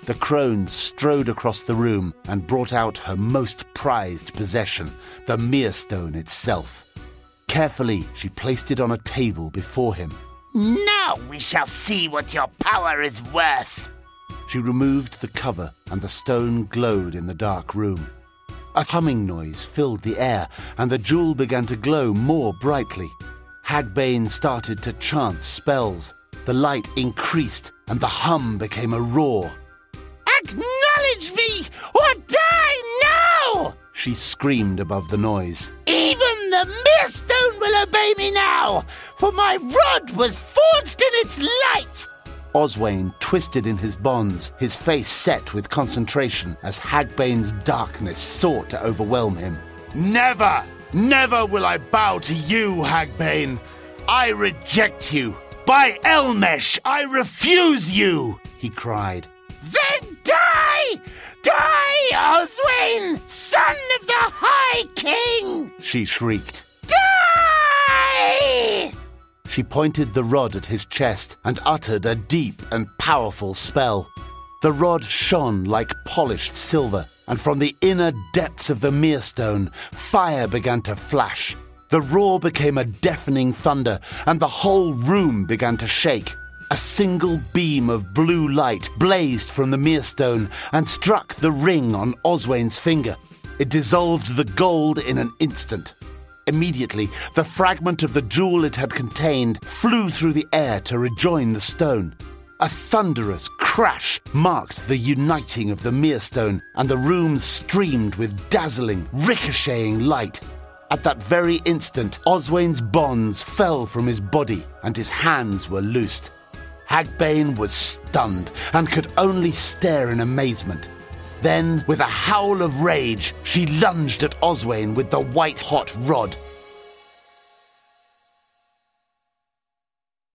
The crone strode across the room and brought out her most prized possession, the Mirestone itself. Carefully, she placed it on a table before him. Now we shall see what your power is worth. She removed the cover, and the stone glowed in the dark room. A humming noise filled the air, and the jewel began to glow more brightly. Hagbane started to chant spells. The light increased, and the hum became a roar. Acknowledge me, or die now! She screamed above the noise. Even the Mirestone will obey me now, for my rod was forged in its light! Oswayne twisted in his bonds, his face set with concentration as Hagbane's darkness sought to overwhelm him. Never, never will I bow to you, Hagbane. I reject you. By Elmesh, I refuse you, he cried. Then die! Die, Oswayne, son of the High King! She shrieked. Die! She pointed the rod at his chest and uttered a deep and powerful spell. The rod shone like polished silver, and from the inner depths of the Mirestone, fire began to flash. The roar became a deafening thunder, and the whole room began to shake. A single beam of blue light blazed from the Mirestone and struck the ring on Oswayne's finger. It dissolved the gold in an instant. Immediately, the fragment of the jewel it had contained flew through the air to rejoin the stone. A thunderous crash marked the uniting of the Mirestone, and the room streamed with dazzling, ricocheting light. At that very instant, Oswayne's bonds fell from his body, and his hands were loosed. Hagbane was stunned and could only stare in amazement. Then, with a howl of rage, she lunged at Oswayne with the white-hot rod.